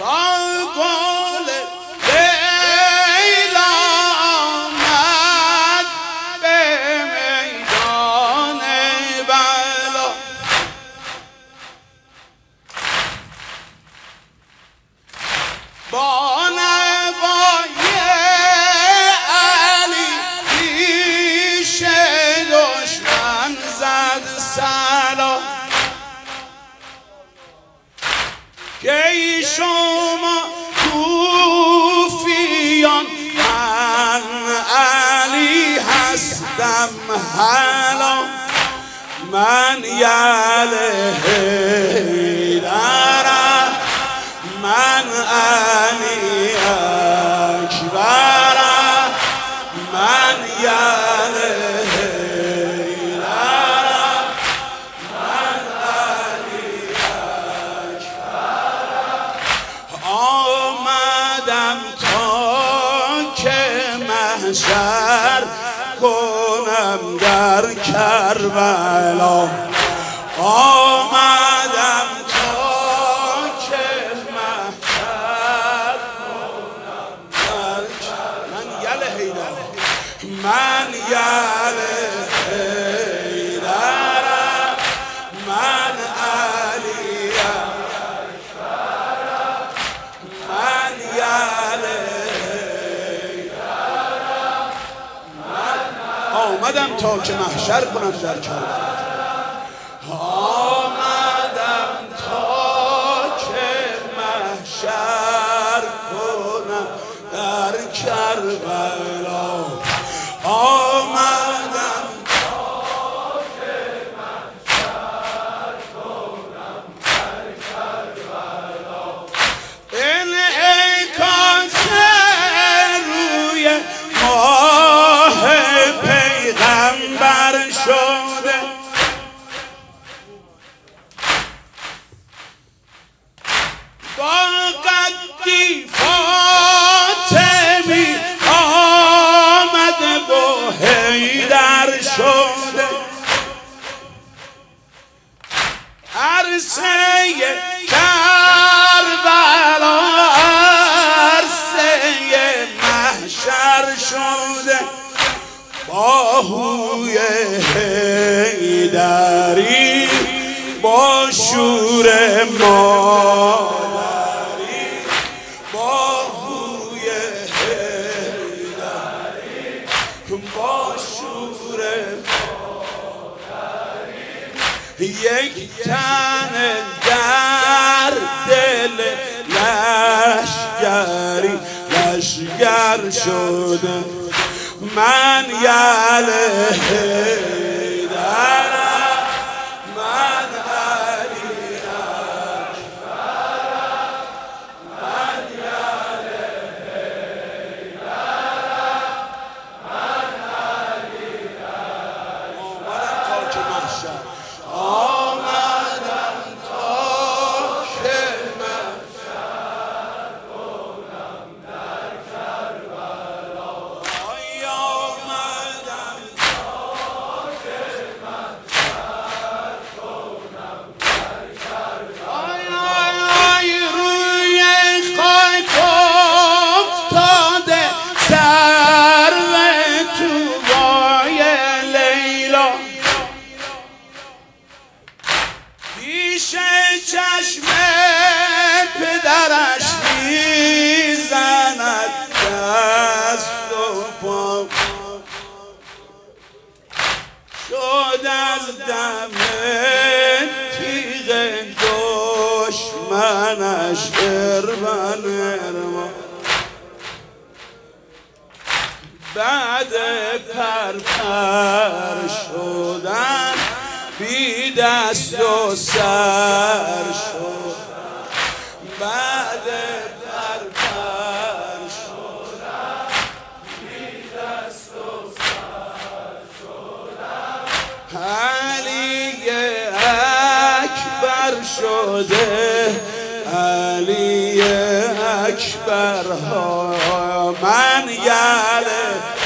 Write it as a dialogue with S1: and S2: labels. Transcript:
S1: گل لیلا آمد به میدان بلا با نوای علی پیش دشمن زد سلام که شما کوفیان من علی هستم هلا من یله حیدرم من علی اکبرم من یله حیدرم من علی اکبرم آمدم تا که محشر کنم در کربلا آمدم تا که محشر کنم در کربلا من یله حیدرم من یله حیدرم من علی اکبرم من یله حیدرم آمدم تا که محشر کنم در کربلا آمدم تا که محشر کنم در کربلا آمدم تا که محشر کنم در کربلا انعکاس روی ماه پیغمبر شده با قدی فاطمی آمده و حیدر شده عرصه کربلا عرصه محشر شده باهوی حیدری با شور مادری باهوی حیدری با شور مادری یک تن در دل لشگری لشگر شده من یله حیدرم من علی اکبرم من یله حیدرم من علی اکبرم آمدم تا که محشر کنم در کربلا آمدم تا که محشر کنم در کربلا روی خاک افتاده سرو طوبای لیلا پیش چشم پدرش میزند دست و پا شد از دم تیغ دشمنش ارمن ارمان بعد پرپر شدن بی دست و سر شد بعد پرپر شدن بی دست و سر شدن علی اکبر شده علی اکبر ها من یله